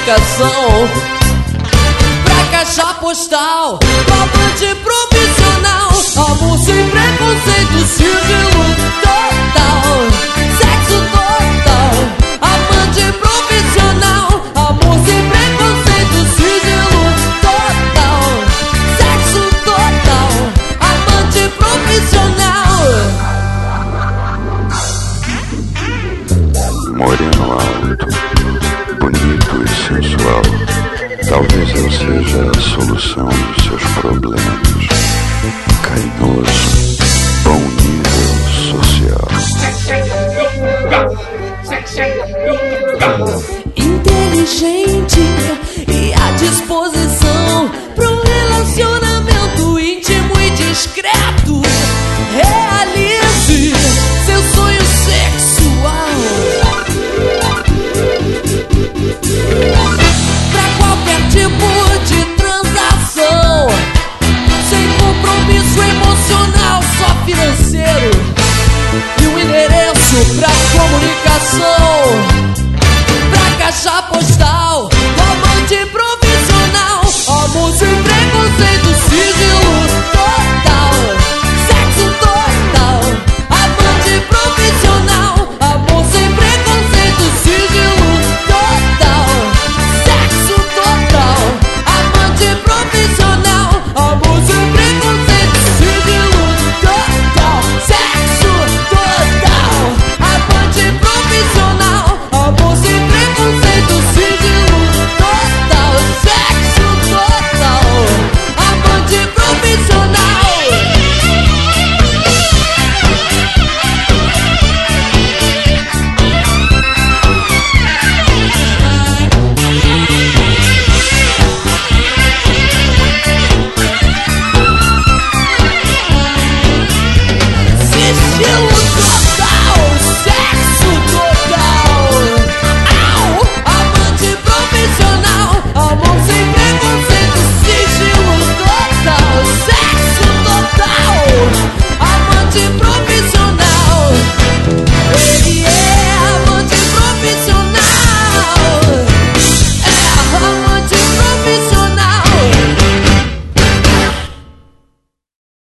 dedicação. Pra caixa postal, amante profissional, amor sem preconceito, sigilo total, sexo total, amante profissional, amor sem preconceito, sigilo total, sexo total, amante profissional. Moreno alto, bonito e sensual, talvez eu seja a solução dos seus problemas. Carinhoso, bom nível social.